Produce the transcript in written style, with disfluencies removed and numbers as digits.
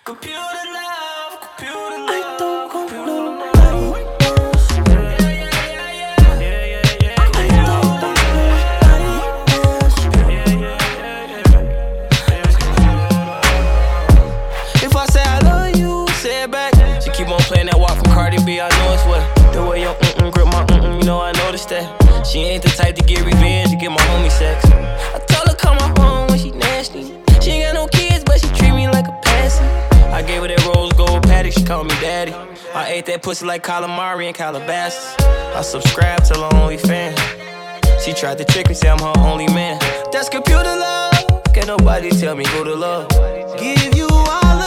Computer love, computer love. I don't want nobody else. If I say I love you, say it back. She keep on playing that walk from Cardi B, I know it's what. The way your grip my you know I noticed that. She ain't the type to get revenge, to get my homie sex. I told her come my home when she nasty. She ain't got no kids, but she treat me like a patsy. I gave her that rose gold paddock, she called me daddy. I ate that pussy like calamari and Calabasas. I subscribed to her OnlyFans. She tried to trick me, say I'm her only man. That's computer love. Can't nobody tell me who to love. Give you all